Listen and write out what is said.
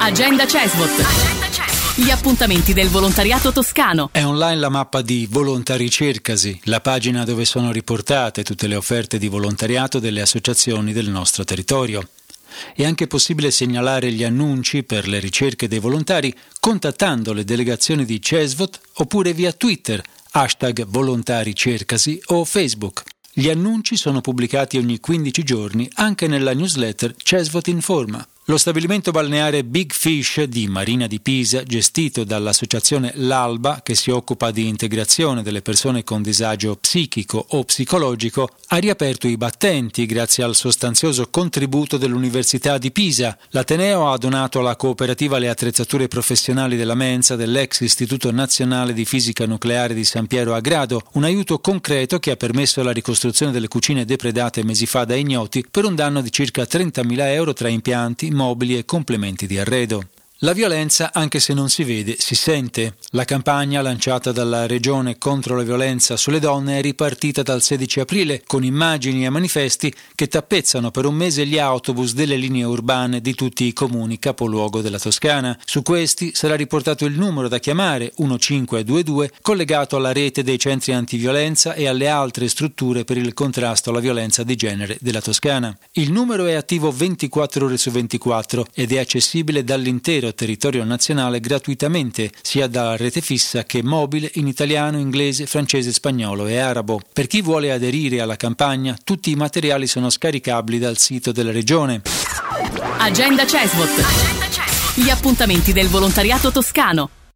Agenda CESVOT. Gli appuntamenti del volontariato toscano. È online la mappa di Volontari Cercasi, la pagina dove sono riportate tutte le offerte di volontariato delle associazioni del nostro territorio. È anche possibile segnalare gli annunci per le ricerche dei volontari contattando le delegazioni di CESVOT oppure via Twitter, #VolontariCercasi o Facebook. Gli annunci sono pubblicati ogni 15 giorni anche nella newsletter CESVOT Informa. Lo stabilimento balneare Big Fish di Marina di Pisa, gestito dall'associazione L'Alba, che si occupa di integrazione delle persone con disagio psichico o psicologico, ha riaperto i battenti grazie al sostanzioso contributo dell'Università di Pisa. L'Ateneo ha donato alla cooperativa le attrezzature professionali della mensa dell'ex Istituto Nazionale di Fisica Nucleare di San Piero a Grado, un aiuto concreto che ha permesso la ricostruzione delle cucine depredate mesi fa da ignoti per un danno di circa 30.000 euro tra impianti, mobili e complementi di arredo. La violenza, anche se non si vede, si sente. La campagna lanciata dalla Regione contro la violenza sulle donne è ripartita dal 16 aprile con immagini e manifesti che tappezzano per un mese gli autobus delle linee urbane di tutti i comuni capoluogo della Toscana. Su questi sarà riportato il numero da chiamare 1522 collegato alla rete dei centri antiviolenza e alle altre strutture per il contrasto alla violenza di genere della Toscana. Il numero è attivo 24 ore su 24 ed è accessibile dall'intero territorio nazionale gratuitamente, sia da rete fissa che mobile in italiano, inglese, francese, spagnolo e arabo. Per chi vuole aderire alla campagna, tutti i materiali sono scaricabili dal sito della Regione. Agenda CESVOT. Gli appuntamenti del volontariato toscano.